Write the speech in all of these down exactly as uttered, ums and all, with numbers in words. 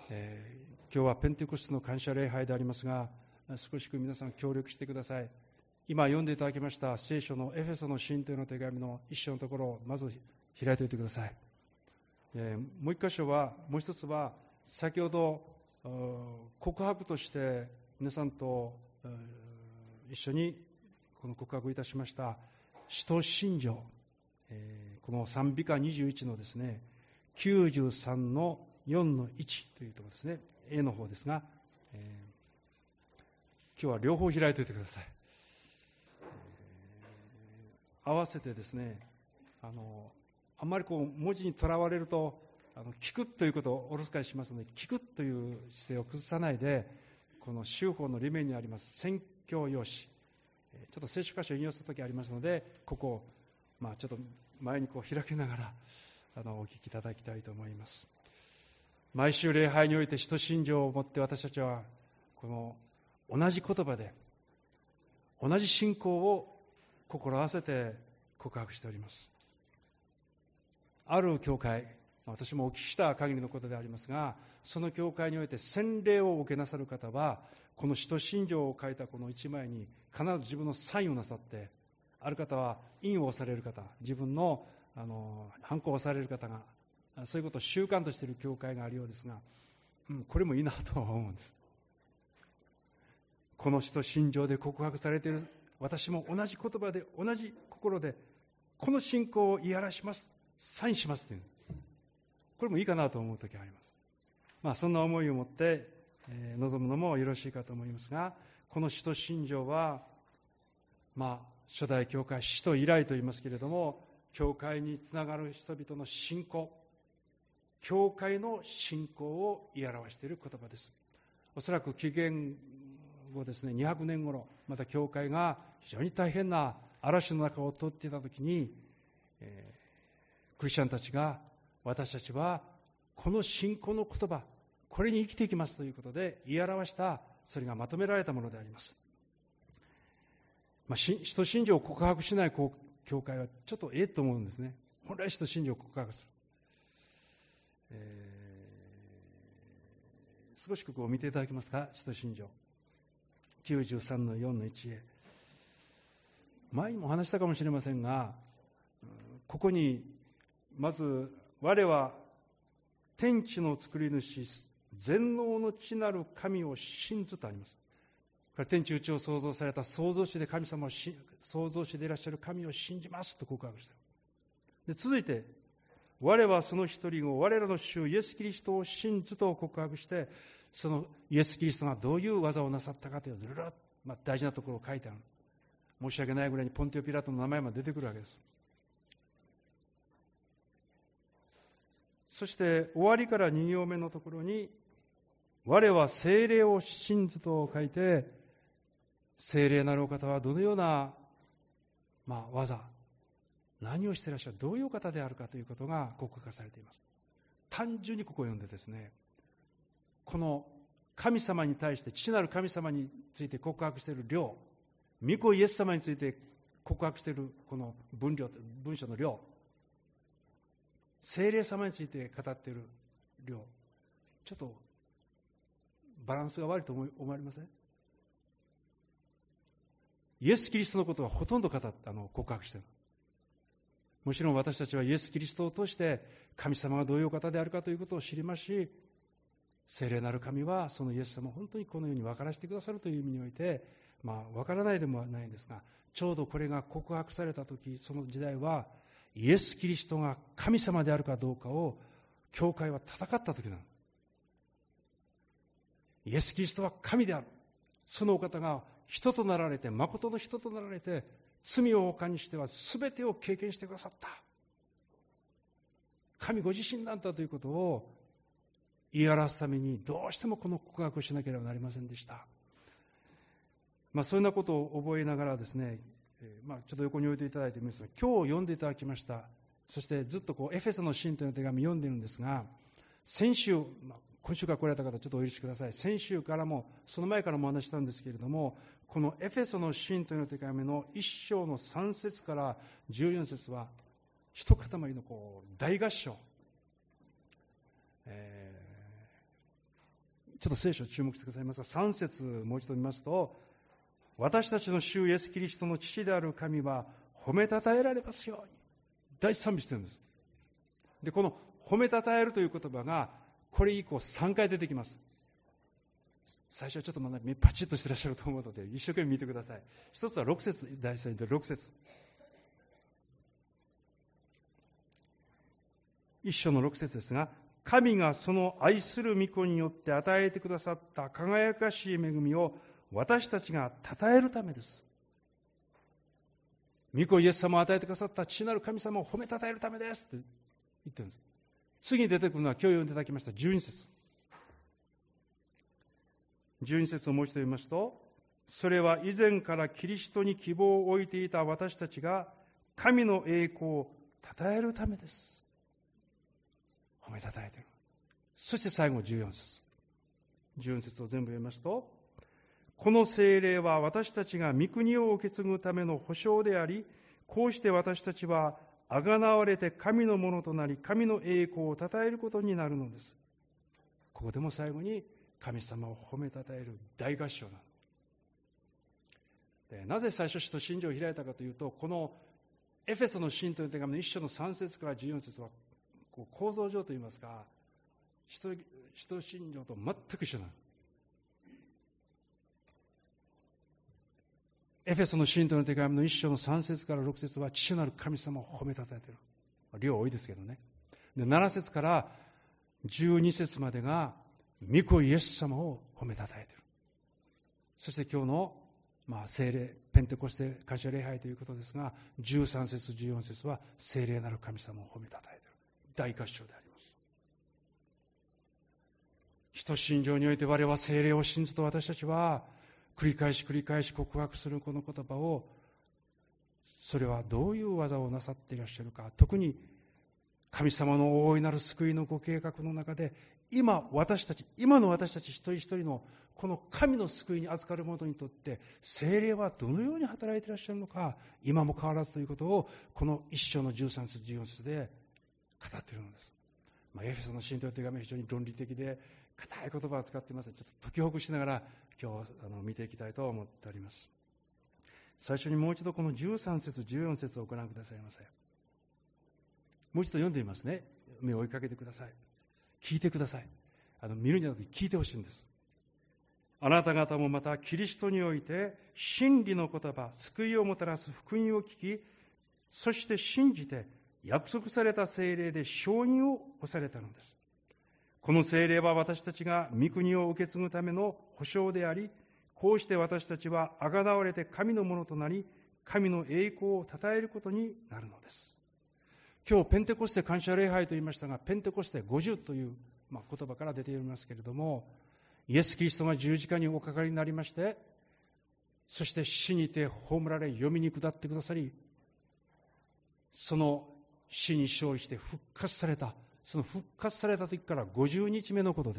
えー、今日はペンテコステの感謝礼拝でありますが、少し皆さん協力してください。今読んでいただきました聖書のエフェソの信徒への手紙の一章のところをまず開いておいてください。えー、もう一箇所は、もう一つは先ほど告白として皆さんと一緒にこの告白いたしました使徒信条、えー、この賛美歌にじゅういちのですねきゅうじゅうさんのよんのいちというところですね、 A の方ですが、えー、今日は両方開いておいてください。えー、合わせてですね、あのあんまりこう文字にとらわれるとあの聞くということをおろそかにしますので、聞くという姿勢を崩さないで、この修法の裏面にあります宣教用紙、ちょっと聖書箇所を引用するときありますので、ここを、まあ、ちょっと前にこう開きながらあのお聞きいただきたいと思います。毎週礼拝において使徒信条を持って私たちはこの同じ言葉で同じ信仰を心合わせて告白しております。ある教会、私もお聞きした限りのことでありますが、その教会において洗礼を受けなさる方はこの使徒信条を書いたこの一枚に必ず自分のサインをなさって、ある方は印を押される方、自分のあのハンコを押される方が、そういうことを習慣としている教会があるようですが、うん、これもいいなと思うんです。この使徒信条で告白されている私も同じ言葉で同じ心でこの信仰を言い表します、サインしますという、これもいいかなと思うときがあります。まあ、そんな思いを持って、えー、臨むのもよろしいかと思いますが、この使徒信条は、まあ、初代教会、使徒以来と言いますけれども、教会につながる人々の信仰、教会の信仰を言い表している言葉です。おそらく紀元後ですね、にひゃくねん頃、また教会が非常に大変な嵐の中を通っていたときに、えー、クリスチャンたちが、私たちはこの信仰の言葉、これに生きていきますということで言い表した、それがまとめられたものであります。まあ、使徒信条を告白しない教会はちょっとええと思うんですね。本来使徒信条を告白する、えー、少しここを見ていただけますか。使徒信条きゅうじゅうさんのよんのいちへ、前にも話したかもしれませんが、ここにまず我は天地の作り主全能の地なる神を信ずとあります。これ天地宇宙を創造された創造主で神様をし創造主でいらっしゃる神を信じますと告白した。で続いて我はその一人を我らの主イエス・キリストを信ずと告白して、そのイエス・キリストがどういう技をなさったかというずるっ、まあ、大事なところを書いてある。申し訳ないぐらいにポンテオピラトの名前まで出てくるわけです。そして終わりからに行目のところに我は聖霊を信ずと書いて、聖霊なるお方はどのような、まあ、技、何をしていらっしゃる、どういう方であるかということが告白されています。単純にここを読んでですね、この神様に対して、父なる神様について告白している量、御子イエス様について告白しているこの分量、文章の量、聖霊様について語っている量、ちょっとバランスが悪いと思われません？イエス・キリストのことはほとんど語ったの告白している。もちろん私たちはイエス・キリストを通して神様がどういう方であるかということを知りますし、聖霊なる神はそのイエス様を本当にこのように分からせてくださるという意味において、まあ分からないでもないんですが、ちょうどこれが告白された時、その時代はイエス・キリストが神様であるかどうかを教会は戦った時なの。イエス・キリストは神である。そのお方が人となられて、誠の人となられて、罪を犯にしては全てを経験してくださった。神ご自身なんだということを言い表すために、どうしてもこの告白をしなければなりませんでした。まあ、そんなことを覚えながらですね、まあ、ちょっと横に置いていただいてみますが、今日読んでいただきました。そしてずっとこうエフェソの信徒の手紙読んでいるんですが、先週、まあ、今週から来られた方ちょっとお許しください。先週からもその前からもお話したんですけれども、このエフェソの信徒の手紙の一章のさん節からじゅうよん節は一塊のこう大合唱、えちょっと聖書を注目してくださいますが、さん節もう一度見ますと、私たちの主イエスキリストの父である神は褒めたたえられますように。大賛美してるんです。で、この褒めたたえるという言葉がこれ以降さんかい出てきます。最初はちょっとまだパチッとしてらっしゃると思うので一生懸命見てください。一つはろく節、第三でろく節、一章のろく節ですが、神がその愛する御子によって与えてくださった輝かしい恵みを私たちが称えるためです。御子イエス様を与えてくださった父なる神様を褒めたたえるためですって言ってるんです。次に出てくるのは今日読んでいただきましたじゅうに節。じゅうに節をもう一度読みますと、それは以前からキリストに希望を置いていた私たちが神の栄光を称えるためです。褒めたたえている。そして最後じゅうよん節。じゅうよん節を全部読みますと、この聖霊は私たちが御国を受け継ぐための保証であり、こうして私たちはあがなわれて神のものとなり、神の栄光を称えることになるのです。ここでも最後に神様を褒めたたえる大合唱なので、なぜ最初使徒信条を開いたかというと、このエフェソの信徒の手紙の一章のさん節からじゅうよん節はこう構造上といいますか、使徒使徒信条と全く一緒なの。エフェソの信徒の手紙の一章のさん節からろく節は父なる神様を褒めたたえている。量多いですけどね。でなな節からじゅうに節までが御子イエス様を褒めたたえている。そして今日の、まあ、聖霊ペンテコステ感謝礼拝ということですが、じゅうさん節じゅうよん節は聖霊なる神様を褒めたたえている大合唱であります。使徒信条において我々は聖霊を信ずと私たちは繰り返し繰り返し告白するこの言葉を、それはどういう技をなさっていらっしゃるか、特に神様の大いなる救いのご計画の中で、今私たち今の私たち一人一人のこの神の救いに預かる者にとって聖霊はどのように働いていらっしゃるのか、今も変わらずということをこの一章のじゅうさん節じゅうよん節で語っているのです。まあ、エフェソの信徒の手紙は非常に論理的で固い言葉を使っていますので、ちょっと解きほぐしながら今日あの見ていきたいと思っております。最初にもう一度このじゅうさん節じゅうよん節をご覧くださいませ。もう一度読んでみますね。目を追いかけてください。聞いてください。あの見るんじゃなくて聞いてほしいんです。あなた方もまたキリストにおいて真理の言葉、救いをもたらす福音を聞き、そして信じて約束された聖霊で承認を押されたのです。この聖霊は私たちが御国を受け継ぐための保証であり、こうして私たちはあがなわれて神のものとなり、神の栄光を称えることになるのです。今日ペンテコステ感謝礼拝と言いましたが、ペンテコステごじゅうという、まあ、言葉から出ていますけれども、イエス・キリストが十字架におかかりになりまして、そして死にて葬られ、読みに下ってくださり、その死に勝利して復活された。その復活された時からごじゅうにちめのことです。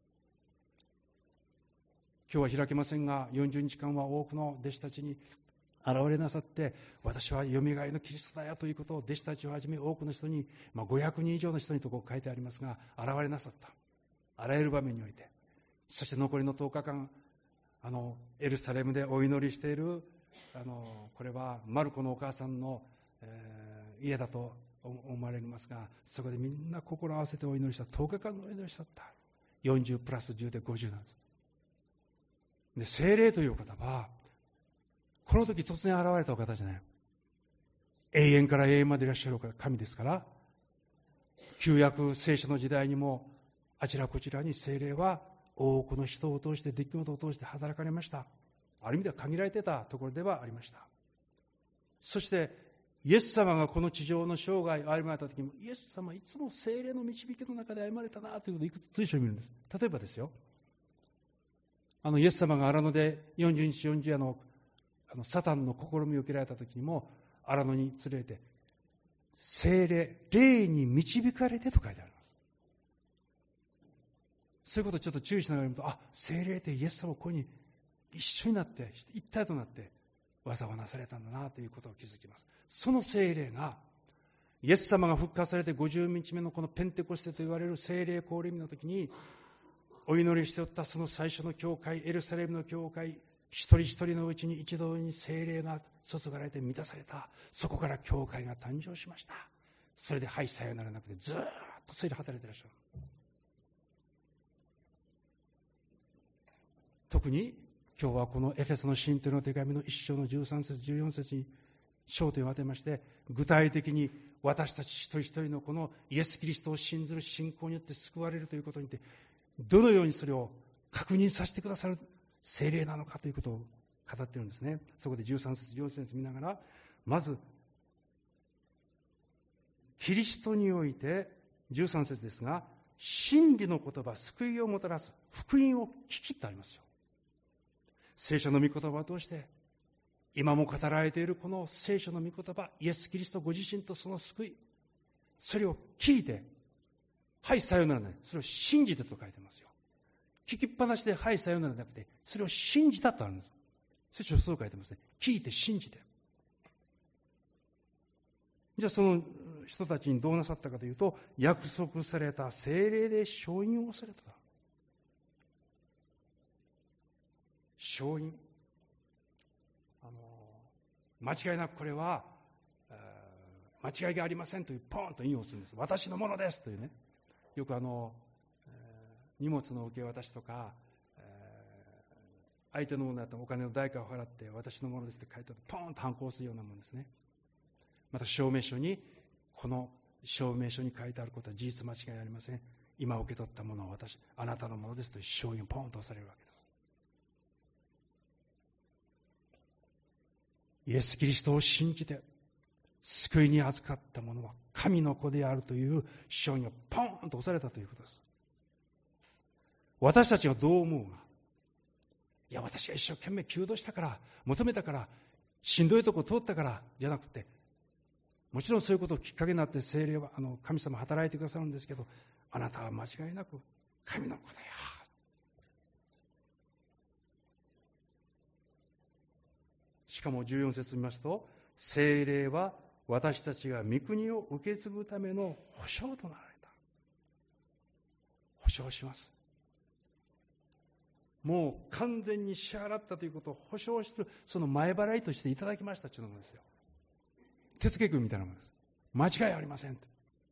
今日は開けませんが、よんじゅうにちかんは多くの弟子たちに現れなさって、私はよみがえりのキリストだよということを弟子たちをはじめ多くの人に、まあ、ごひゃくにん以上の人にとこう書いてありますが、現れなさった。あらゆる場面において。そして残りのとおかかん、あのエルサレムでお祈りしている、あのこれはマルコのお母さんの、えー、家だと思われますが、そこでみんな心を合わせてお祈りした。とおかかんのお祈りしたった。よんじゅうプラスじゅうでごじゅうなんです。で、聖霊という方はこの時突然現れたお方じゃない。永遠から永遠までいらっしゃる神ですから、旧約聖書の時代にもあちらこちらに聖霊は多くの人を通して、出来事を通して働かれました。ある意味では限られていたところではありました。そしてイエス様がこの地上の生涯を歩まれた時にも、イエス様はいつも聖霊の導きの中で歩まれたなということをいくつ随所に見るんです。例えばですよ、あのイエス様が荒野でよんじゅうにちよんじゅう夜のあのサタンの試みを受けられた時にも、荒野に連れて聖霊、霊に導かれてと書いてあります。そういうことをちょっと注意しながら見ると、あ、聖霊ってイエス様をここに一緒になって一体となって技をなされたんだなということを気づきます。その聖霊がイエス様が復活されてごじゅうにちめのこのペンテコステと言われる聖霊降臨の時に、 お祈りしておったその最初の教会、エルサレムの教会、一人一人のうちに一度に聖霊が注がれて満たされた。そこから教会が誕生しました。それではいさよならなくてずーっとそれで働いていらっしゃる。特に今日はこのエフェソの信徒の手紙の一章のじゅうさん節じゅうよん節に焦点を当てまして、具体的に私たち一人一人のこのイエス・キリストを信ずる信仰によって救われるということによって、どのようにそれを確認させてくださる聖霊なのかということを語っているんですね。そこでじゅうさん節じゅうよん節見ながら、まずキリストにおいてじゅうさん節ですが、真理の言葉、救いをもたらす福音を聞きってありますよ。聖書の御言葉を通して今も語られているこの聖書の御言葉、イエス・キリストご自身とその救い、それを聞いて、はいさよならない、それを信じてと書いてますよ。聞きっぱなしではいさよならなくて、それを信じたとあるんです。聖書はそう書いてますね。聞いて信じて。じゃあその人たちにどうなさったかというと、約束された聖霊で承認をされた。承認。あの間違いなくこれは間違いがありませんというポーンと引用するんです。私のものですというね。よくあの荷物の受け渡しとか、相手のものだとお金の代価を払って私のものですって書いてあってポーンと反抗するようなものですね。また証明書に、この証明書に書いてあることは事実間違いありません。今受け取ったものは私、あなたのものですという証言をポーンと押されるわけです。イエス・キリストを信じて救いに預かった者は神の子であるという証言をポーンと押されたということです。私たちがどう思うが、いや私が一生懸命求道したから求めたからしんどいとこ通ったからじゃなくて、もちろんそういうことをきっかけになって聖霊はあの神様働いてくださるんですけど、あなたは間違いなく神の子だよ。しかもじゅうよん節見ますと、聖霊は私たちが御国を受け継ぐための保証となられた。保証します。もう完全に支払ったということを保証する、その前払いとしていただきましたというのですよ。手付君みたいなものです。間違いありません。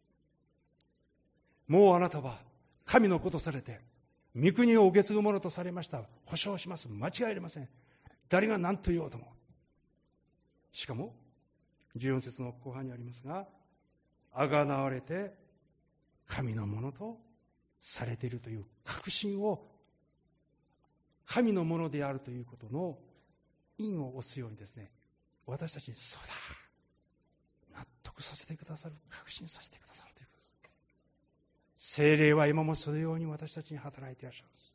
もうあなたは神の子とされて御国を受け継ぐものとされました。保証します。間違いありません。誰が何と言おうとも。しかもじゅうよん節の後半にありますが、あがなわれて神のものとされているという確信を、神のものであるということの印を押すようにですね、私たちにそうだ、納得させてくださる、確信させてくださるということです。聖霊は今もそのように私たちに働いていらっしゃるんです。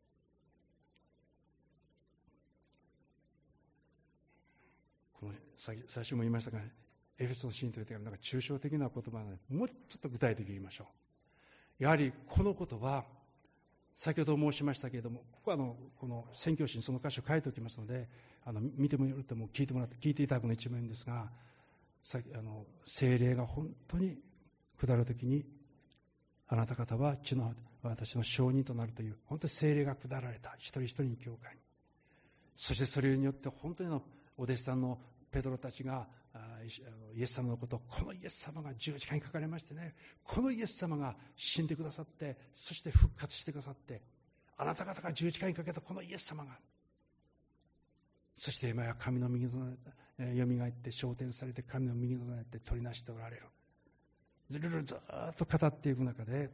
この最初も言いましたが、エフェソの信徒の手紙、なんか抽象的な言葉なので、もうちょっと具体的に言いましょう。やはりこの言葉、先ほど申しましたけれども、ここはあのこの宣教師にその箇所を書いておきますので、あの見てもらっても聞いてもらって聞いていただくのが一番いいんですが、さあの聖霊が本当に下るときに、あなた方は地の私の証人となるという、本当に聖霊が下られた、一人一人に教会に。そしてそれによって本当にのお弟子さんのペトロたちがイエス様のことを、このイエス様が十字架にかかれましてね、このイエス様が死んでくださって、そして復活してくださって、あなた方が十字架にかけたこのイエス様が、そして今や神の右となってよみがえって昇天されて、神の右となって取りなしておられる。ずるるずっと語っていく中で、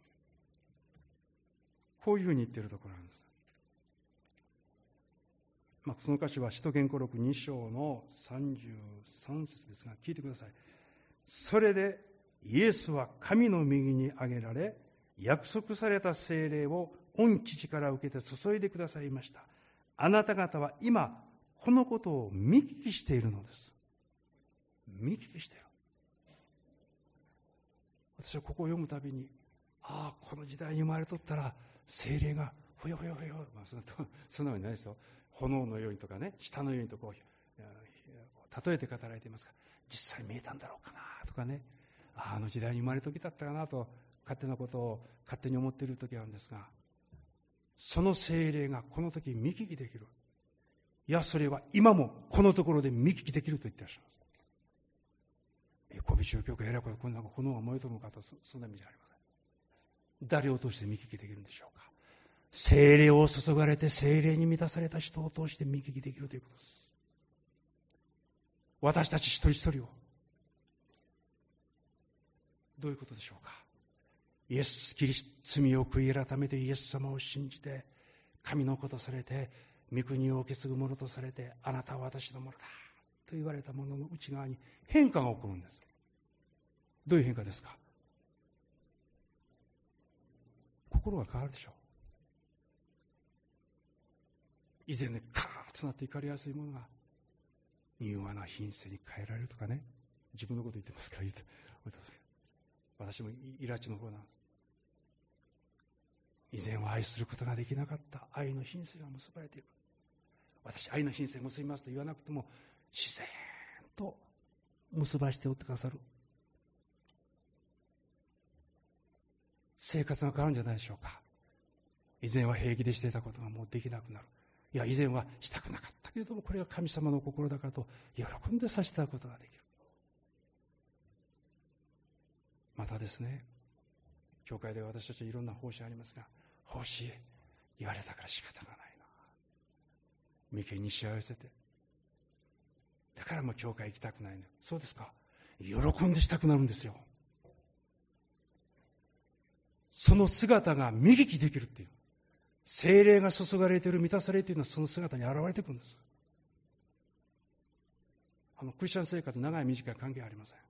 こういうふうに言っているところなんです。まあ、その箇所は使徒言語録に章のさんじゅうさん節ですが、聞いてください。それでイエスは神の右に上げられ、約束された聖霊を御父から受けて注いでくださいました。あなた方は今このことを見聞きしているのです。見聞きしている。私はここを読むたびに、ああ、この時代に生まれとったら聖霊がほよほよほよ、まあ、そんなそんなのないですよ。炎のようにとかね、舌のようにとこう例えて語られていますが、実際見えたんだろうかなとかね、あの時代に生まれときだったかなと勝手なことを勝手に思っている時があるんですが、 その聖霊がこの時見聞きできる。いや、それは今もこのところで見聞きできると言ってらっしゃいます。え、神戸中教会、えらいこと、こんな炎が燃えとるのかと、そんな意味じゃありません。誰を通して見聞きできるんでしょうか。聖霊を注がれて聖霊に満たされた人を通して見聞きできるということです。私たち一人一人を。どういうことでしょうか。イエス・キリスト、罪を悔い改めてイエス様を信じて、神の子とされて、御国を受け継ぐものとされて、あなたは私のものだと言われたものの内側に変化が起こるんです。どういう変化ですか。心が変わるでしょう。以前ね、カーッとなって怒りやすいものが柔和な品性に変えられるとかね、自分のこと言ってますから言って、私もイラチの方なんです。以前は愛することができなかった愛の品性が結ばれていく。私愛の品性結びますと言わなくても自然と結ばしておってくださる生活が変わるんじゃないでしょうか。以前は平気でしていたことがもうできなくなる。いや、以前はしたくなかったけれども、これが神様の心だからと喜んでさせたことができる。またですね、教会で私たちいろんな奉仕ありますが、奉仕言われたから仕方がないな。眉間にしわ寄せて。だからもう教会行きたくないの。そうですか。喜んでしたくなるんですよ。その姿が見聞きできるっていう。聖霊が注がれている、満たされているのはその姿に現れてくるんです。あのクリスチャン生活、長い短い関係ありません。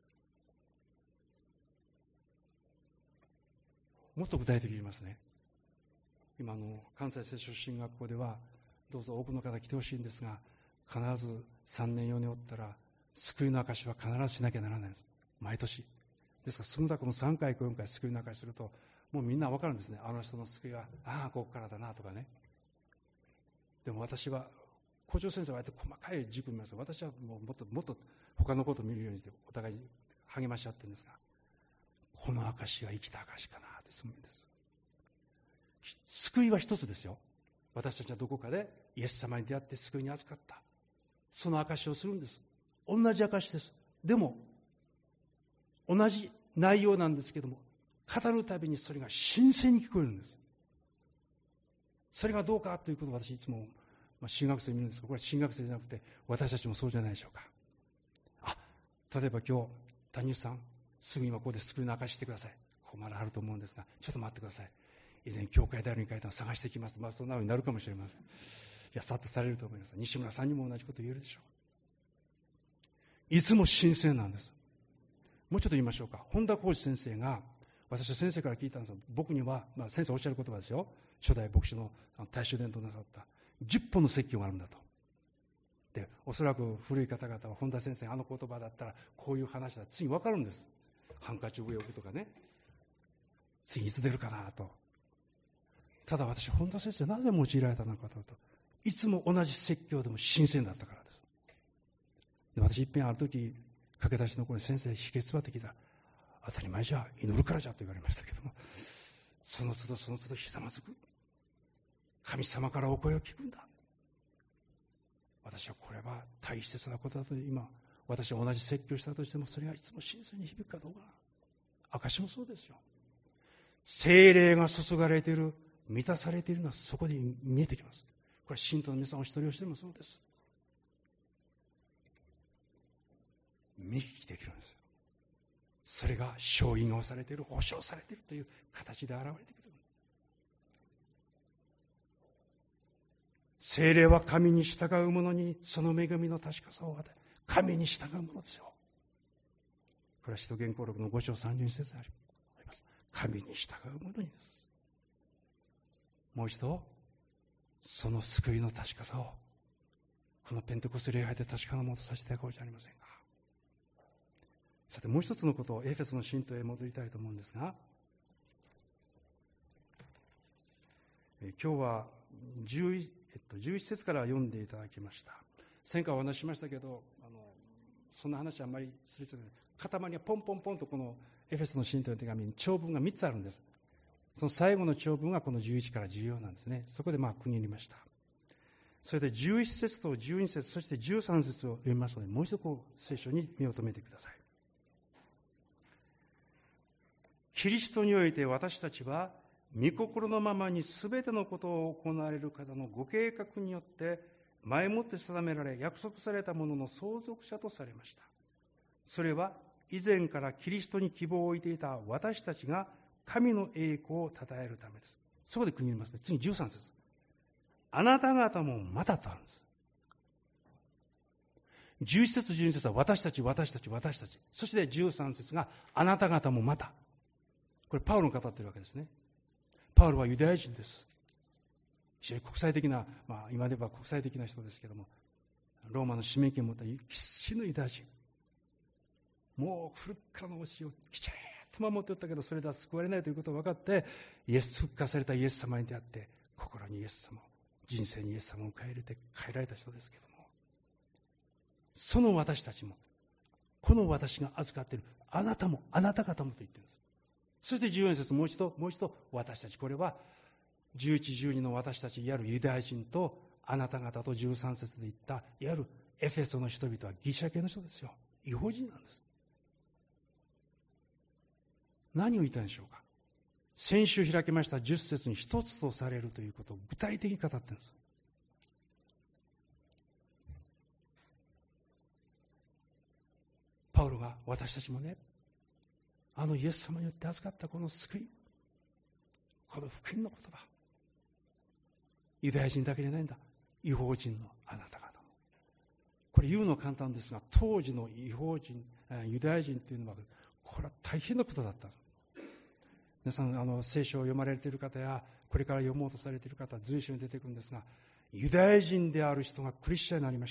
もっと具体的に言いますね。今の関西聖書進学校ではどうぞ多くの方来てほしいんですが、必ずさんねんよねんおったら救いの証は必ずしなきゃならないんです。毎年ですから、少なくともさんかいかよんかい救いの証するともうみんな分かるんですね。あの人の救いはああここからだなとかね。でも私は校長先生はあえて細かい軸見ます。私はもうもっともっと他のことを見るようにしてお互いに励まし合ってるんですが、この証は生きた証かなというんです。救いは一つですよ。私たちはどこかでイエス様に出会って救いに預かった、その証をするんです。同じ証です。でも同じ内容なんですけども、語るたびにそれが新鮮に聞こえるんです。それがどうかということを私いつも新学生見るんですが、これは新学生じゃなくて私たちもそうじゃないでしょうか。あ、例えば今日谷内さんすぐ今ここで救いの証してください。ここまだあると思うんですが、ちょっと待ってください。以前教会であるに書いたのを探してきます。まあそんなようになるかもしれません。いや、さっとされると思います。西村さんにも同じこと言えるでしょう。いつも新鮮なんです。もうちょっと言いましょうか。本田浩二先生が、私は先生から聞いたんですが、僕には、まあ、先生おっしゃる言葉ですよ。初代牧師の大衆伝統なさったじゅっぽんの説教があるんだと。で、おそらく古い方々は本田先生あの言葉だったらこういう話だ、次分かるんです。ハンカチ上置くとかね、次いつ出るかなと。ただ私、本田先生なぜ用いられたのかというと、いつも同じ説教でも新鮮だったからです。で、私一遍ある時駆け出しの頃に、先生秘訣はって聞いたら、当たり前じゃ、祈るからじゃと言われましたけども、その都度その都度ひざまずく、神様からお声を聞くんだ。私はこれは大切なことだと。今私は同じ説教したとしても、それがいつも新鮮に響くかどうか。証もそうですよ。聖霊が注がれている、満たされているのはそこで見えてきます。これは信徒の皆さんお一人お一人もそうです。見聞きできるんですよ。それが承認をされている、保証されているという形で現れてくる。聖霊は神に従う者にその恵みの確かさを与え、神に従う者ですよ。これは使徒言行録のご章さんじゅうに節であります。神に従う者にです。もう一度その救いの確かさをこのペンテコステ礼拝で確かなものとさせていただこうじゃありませんか。さて、もう一つのことをエフェソの信徒へ戻りたいと思うんですが、え今日は 11, えっと、じゅういち節から読んでいただきました。前回お話ししましたけど、あのそんな話はあんまりするつもりない。塊がポンポンポンとこのエフェソの信徒の手紙に長文がみっつあるんです。 その最後の長文がこのじゅういちからじゅうよんなんですね。そこでまあ区切りました。それでじゅういち節とじゅうに節、そしてじゅうさん節を読みますので、もう一度こう聖書に目を留めてください。キリストにおいて私たちは御心のままにすべてのことを行われる方のご計画によって前もって定められ約束されたものの相続者とされました。それは以前からキリストに希望を置いていた私たちが神の栄光を称えるためです。そこで区切りますね。次じゅうさん節。あなた方もまたとあるんです。じゅういち節じゅうに節は私たち私たち私たち、そしてじゅうさん節があなた方もまた。これパウロが語っているわけですね。パウロはユダヤ人です。非常に国際的な、まあ、今では国際的な人ですけども、ローマの使命権を持った必死のユダヤ人、もう古くからの教えをきちっと守っておったけど、それでは救われないということを分かって、イエス復活されたイエス様に出会って、心にイエス様を、人生にイエス様を変え入れて変えられた人ですけども、その私たちも、この私が預かっているあなたもあなた方もと言っているんです。そしてじゅうよん節、もう一度もう一度私たち、これはじゅういち、じゅうにの私たち、いわゆるユダヤ人とあなた方とじゅうさん節で言ったいわゆるエフェソの人々はギリシャ系の人ですよ。異邦人なんです。何を言いたいんでしょうか。先週開きましたじゅっ節に一つとされるということを具体的に語っているんです。パウロが私たちもね、あのイエス様によって預かったこの救い、この福音の言葉、ユダヤ人だけじゃないんだ、異邦人のあなた方も。これ言うのは簡単ですが、当時の異邦人、ユダヤ人というのはこれは大変なことだった。皆さん、あの聖書を読まれている方やこれから読もうとされている方、随所に出てくるんですが、ユダヤ人である人がクリスチャンになりました。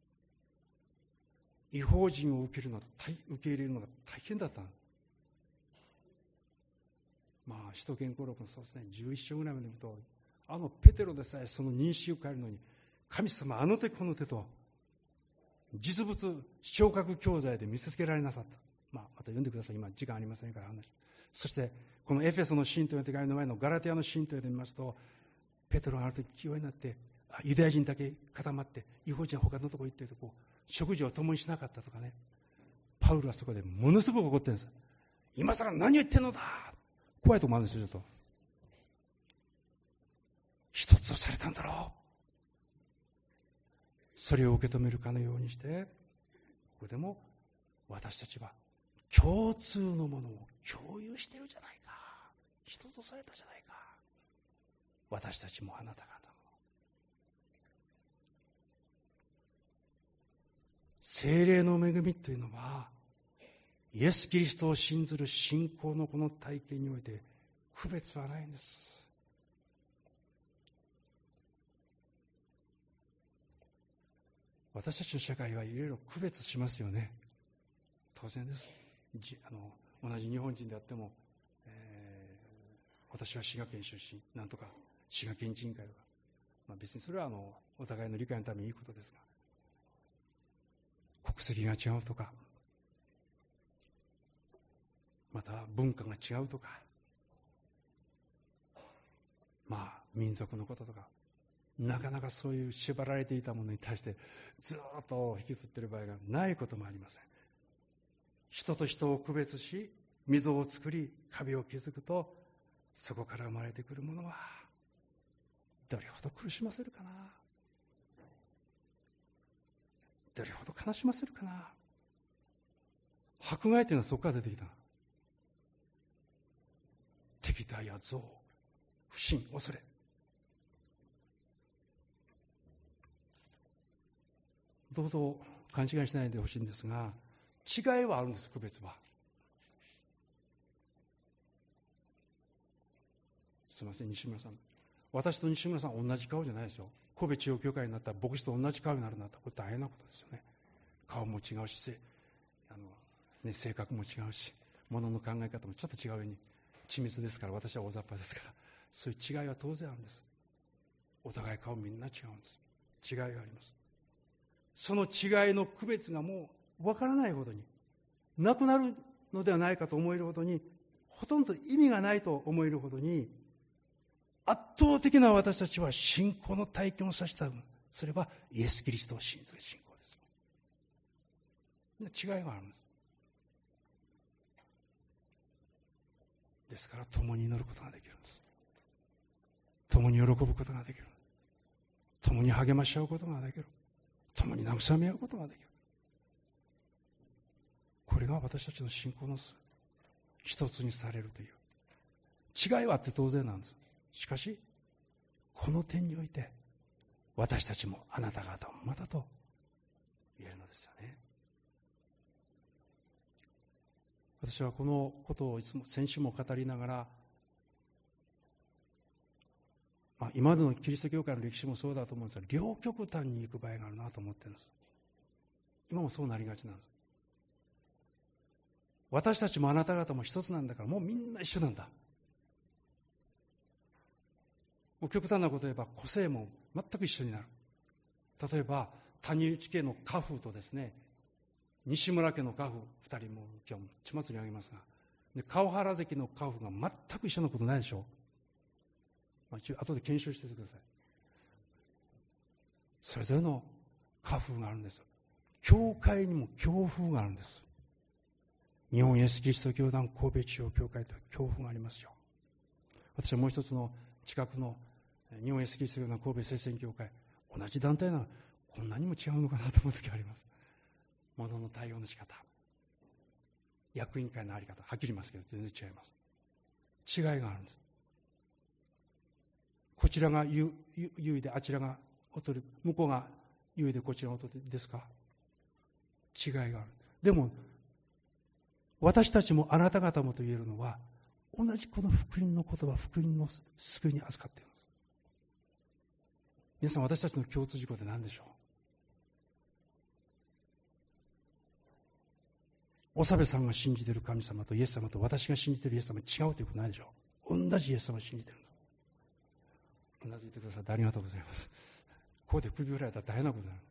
異邦人を受けるの受け入れるのが大変だった。まあ使徒言行録のそうですね、じゅういっ章ぐらいまで見ると、あのペテロでさえその認識を変えるのに、神様あの手この手と実物聴覚教材で見せつけられなさった。まあ、また読んでください。今時間ありませんから話。そしてこのエフェソの信徒の手紙の前のガラテヤの信徒で見ますと、ペテロがある時気弱になって、ユダヤ人だけ固まって異邦人は他のところ行っているとこう食事を共にしなかったとかね。パウロはそこでものすごく怒ってるんです。今更何を言ってんのだ。怖いとこもあるんですよ。ちょっと一つとされたんだろう。それを受け止めるかのようにして、ここでも私たちは共通のものを共有しているじゃないか。一つとされたじゃないか。私たちもあなた方も。聖霊の恵みというのは、イエス・キリストを信ずる信仰のこの体験において区別はないんです。私たちの社会はいろいろ区別しますよね。当然です。あの同じ日本人であっても、えー、私は滋賀県出身、なんとか滋賀県人会とか、まあ、別にそれはあのお互いの理解のためにいいことですが、国籍が違うとか、また文化が違うとか、まあ民族のこととか、なかなかそういう縛られていたものに対してずっと引きずっている場合がないこともありません。人と人を区別し、溝を作り壁を築くと、そこから生まれてくるものはどれほど苦しませるかな、どれほど悲しませるかな。迫害というのはそこから出てきた。敵対や憎悪、不信、恐れ。どうぞ勘違いしないでほしいんですが、違いはあるんです。区別は。すみません、西村さん、私と西村さん同じ顔じゃないですよ。神戸中央教会になったら牧師と同じ顔になるなったら、これ大変なことですよね。顔も違うし、あの、ね、性格も違うし、物の考え方もちょっと違うように、緻密ですから、私は大雑把ですから、そういう違いは当然あるんです。お互い顔みんな違うんです。違いがあります。その違いの区別がもう分からないほどに、なくなるのではないかと思えるほどに、 ほとんど意味がないと思えるほどに、圧倒的な私たちは信仰の体験をさせた分、それはイエス・キリストを信ずる信仰です。違いがあるんです。ですから、共に祈ることができるんです。共に喜ぶことができる。共に励まし合うことができる。共に慰め合うことができる。これが私たちの信仰の一つにされるという。違いはあって当然なんです。しかし、この点において、私たちもあなた方もまたと言えるのですよね。私はこのことをいつも先週も語りながら、まあ、今までのキリスト教会の歴史もそうだと思うんですが、両極端に行く場合があるなと思ってるんです。今もそうなりがちなんです。私たちもあなた方も一つなんだから、もうみんな一緒なんだ。もう極端なことを言えば個性も全く一緒になる。例えば谷内家の家父とですね、西村家の家父二人も今日も血祭りあげますが、で川原関の家父が全く一緒なことないでしょう。まあ、後で検証しててください。それぞれの家風があるんです。教会にも教風があるんです。日本イエスキリスト教団神戸地方教会という教風がありますよ。私はもう一つの近くの日本イエスキリスト教団神戸聖戦教会、同じ団体ならこんなにも違うのかなと思う時があります。物の対応の仕方、役員会のあり方、はっきり言いますけど全然違います。違いがあるんです。こちらが優位であちらが劣る、向こうが優位でこちらが劣るですか？違いがある。でも私たちもあなた方もと言えるのは、同じこの福音の言葉、福音の救いに預かっているんです。皆さん、私たちの共通事項って何でしょう？長部さんが信じている神様とイエス様と私が信じているイエス様違うということないでしょう？同じイエス様を信じているんです。うなずいてくださってありがとうございます。ここで首振られたら大変なことになる。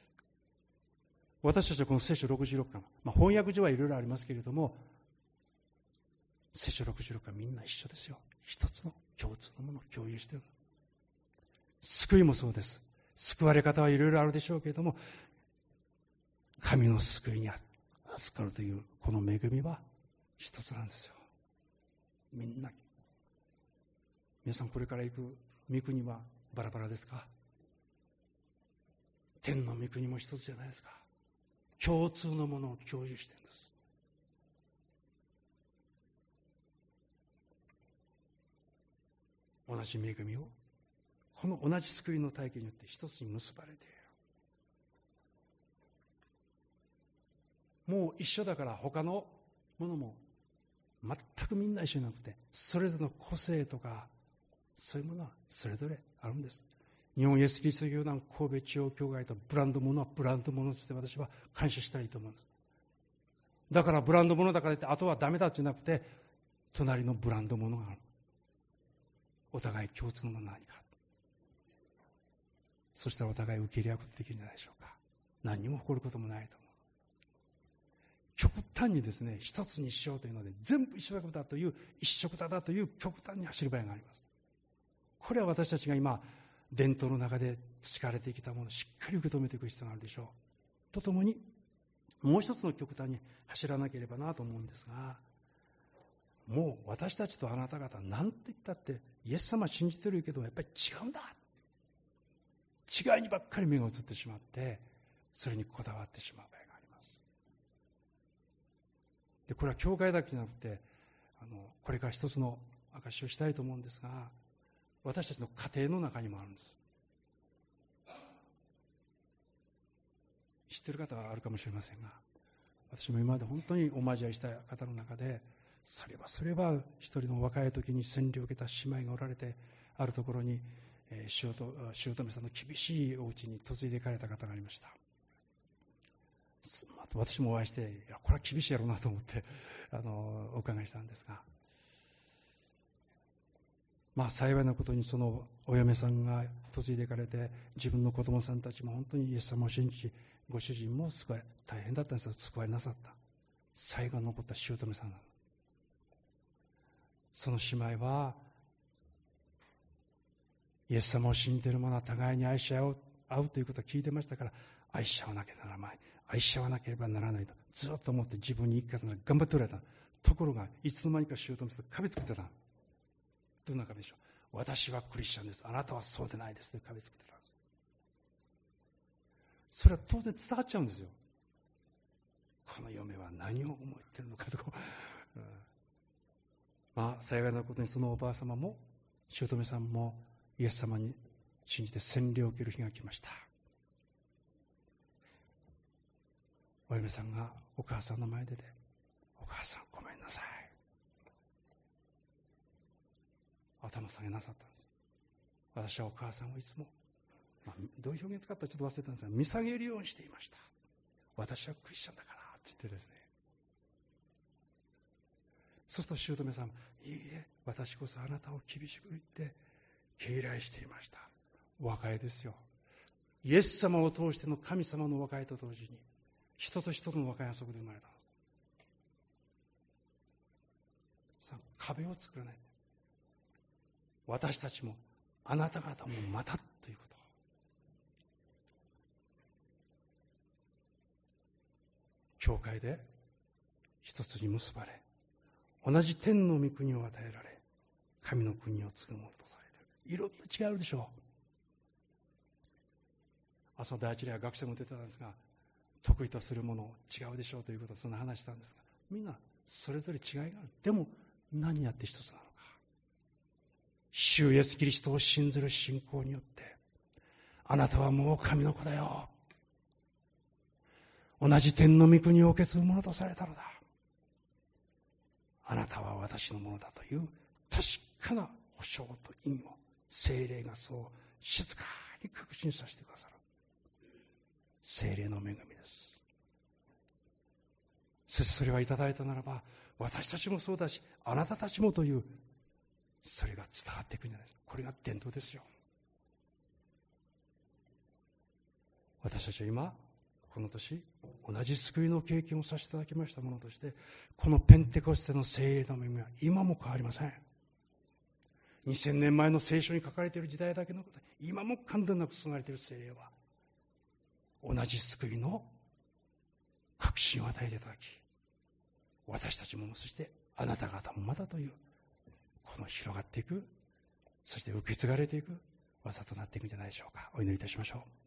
私たちはこの聖書ろくじゅうろっかん、まあ、翻訳上はいろいろありますけれども、聖書ろくじゅうろっかんみんな一緒ですよ。一つの共通のものを共有している。救いもそうです。救われ方はいろいろあるでしょうけれども、神の救いに預かるというこの恵みは一つなんですよ。みんな。皆さん、これから行く御国はバラバラですか？天の御国も一つじゃないですか。共通のものを共有しているんです。同じ恵みを、この同じ救いの体験によって一つに結ばれている。もう一緒だから他のものも全くみんな一緒じゃなくて、それぞれの個性とかそういうものはそれぞれあるんです。日本イエスキリスト教団神戸地方教会とブランドものはブランドものとして私は感謝したいと思うんです。だからブランドものだからってあとはダメだってじゃなくて、隣のブランドものがある。お互い共通のものは何か。そしたらお互い受け入れ合うことができるんじゃないでしょうか。何にも誇ることもないと思う。極端にですね、一つにしようというので全部一緒だという、一色だという極端に走る場合があります。これは私たちが今伝統の中で培われてきたものをしっかり受け止めていく必要があるでしょう。とともにもう一つの極端に走らなければなと思うんですが、もう私たちとあなた方何て言ったってイエス様信じてるけどやっぱり違うんだ、違いにばっかり目が移ってしまってそれにこだわってしまう場合があります。でこれは教会だけじゃなくて、あのこれから一つの証しをしたいと思うんですが、私たちの家庭の中にもあるんです。知っている方はあるかもしれませんが、私も今まで本当にお交わりした方の中で、それはそれは一人の若い時に洗礼を受けた姉妹がおられて、あるところに姑さんの厳しいお家に嫁いで行かれた方がありました。私もお会いして、いやこれは厳しいやろうなと思ってあのお伺いしたんですが、まあ幸いなことにそのお嫁さんが嫁いで行かれて、自分の子供さんたちも本当にイエス様を信じ、ご主人も救われ、大変だったんですが救われなさった。最後に残った姑さんなの。 その姉妹は、イエス様を信じている者は互いに愛し合う、合うということを聞いてましたから、愛し合わなければならない、愛し合わなければならないとずっと思って自分に言い聞かせながら頑張っておられた。ところがいつの間にか姑さんと壁つけてた。どんな壁でしょう。私はクリスチャンです、あなたはそうでないですという壁つけてた。それは当然伝わっちゃうんですよ。この嫁は何を思っているのかとか、うん、まあ幸いなことにそのおばあ様も姑さんもイエス様に信じて洗礼を受ける日が来ました。お嫁さんがお母さんの前でで、お母さんごめんなさい、頭下げなさったんです。私はお母さんをいつも、まあ、どういう表現使ったかちょっと忘れたんですが、見下げるようにしていました。私はクリスチャンだからって言ってですね。そうすると姑さん、いいえ、私こそあなたを厳しく言って敬礼していました。お和解ですよ。イエス様を通しての神様の和解と同時に、人と人との和解がそこで生まれた。さあ、壁を作らない。私たちもあなた方もまたということ。教会で一つに結ばれ、同じ天の御国を与えられ、神の国を継ぐものとされる。いろんな違うでしょう。朝の第一例は学生も出てたんですが、得意とするもの違うでしょうということをそんな話したんですが、みんなそれぞれ違いがある。でも何やって一つなのか。主イエスキリストを信ずる信仰によって、あなたはもう神の子だよ。同じ天の御国を受け継ぐものとされたのだ。あなたは私のものだという確かな保証と意味を聖霊がそう静かに確信させてくださる。聖霊の恵みです。そしてそれはいただいたならば、私たちもそうだし、あなたたちもという、それが伝わっていくんじゃないですか。これが伝統ですよ。私たちは今、この年、同じ救いの経験をさせていただきましたものとして、このペンテコステの聖霊の恵みは今も変わりません。にせんねんまえの聖書に書かれている時代だけのこと、今も完全なく注がれている聖霊は、同じ救いの確信を与えていただき、私たちも、そしてあなた方もまたという、この広がっていく、そして受け継がれていく技となっていくんじゃないでしょうか。お祈りいたしましょう。